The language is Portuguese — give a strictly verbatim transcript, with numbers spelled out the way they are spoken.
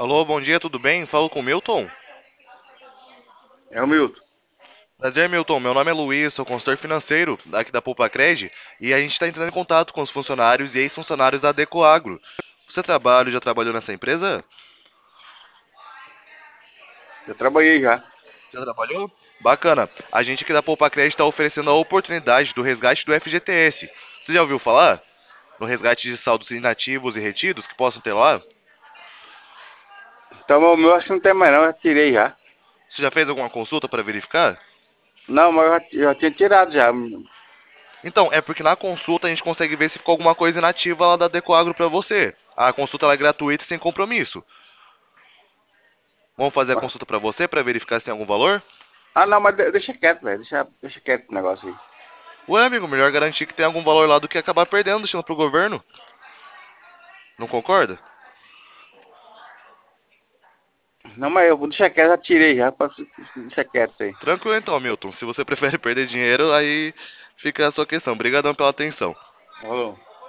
Alô, bom dia, tudo bem? Falo com o Milton. É o Milton. Prazer, Milton. Meu nome é Luiz, sou consultor financeiro aqui da Poupa Cred e a gente está entrando em contato com os funcionários e ex-funcionários da Decoagro. Você trabalha, já trabalhou nessa empresa? Já trabalhei já. Já trabalhou? Bacana. A gente aqui da Poupa Cred está oferecendo a oportunidade do resgate do F G T S. Você já ouviu falar? No resgate de saldos inativos e retidos que possam ter lá? Então o meu acho que não tem mais não, já tirei já. Você já fez alguma consulta para verificar? Não, mas eu já, já tinha tirado já. Então, é porque na consulta a gente consegue ver se ficou alguma coisa inativa lá da Decoagro para você. A consulta ela é gratuita e sem compromisso. Vamos fazer a consulta para você para verificar se tem algum valor? Ah não, mas de- deixa quieto, velho. Deixa, deixa quieto o negócio aí. Ué, amigo, melhor garantir que tem algum valor lá do que acabar perdendo, deixando pro governo. Não concorda? Não, mas eu vou deixar quieto, já tirei já. Posso- Deixa quieto aí. Tranquilo então, Milton. Se você prefere perder dinheiro, aí fica a sua questão. Obrigadão pela atenção. Falou.